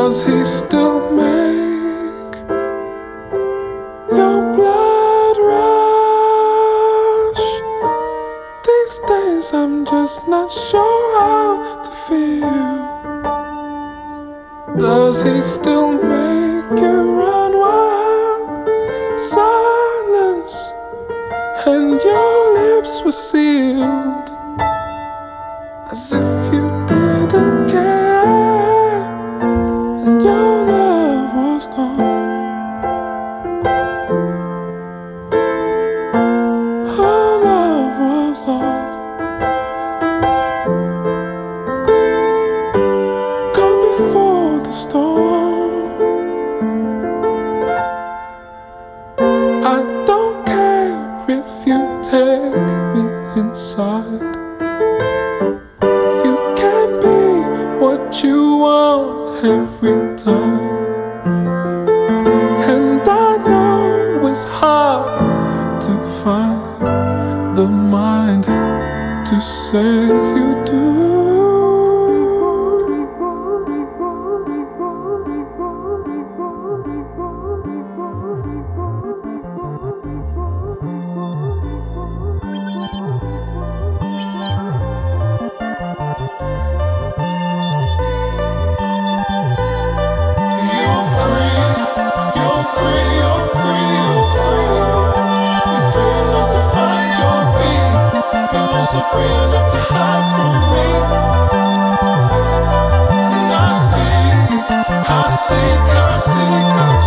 Does he still make your blood rush? These days I'm just not sure how to feel. Does he still make you run wild? Silence, and your lips were sealed, as if you didn't care, and your love was gone. Her love was lost. Gone before the storm. I don't care if you take me inside. You can be what you want every time. And I know it's hard to find the mind to say you do. You're free, you're free, you're free, you're free. You're free enough to find your feet. You're also free enough to hide from me. And I seek, I seek, I seek, I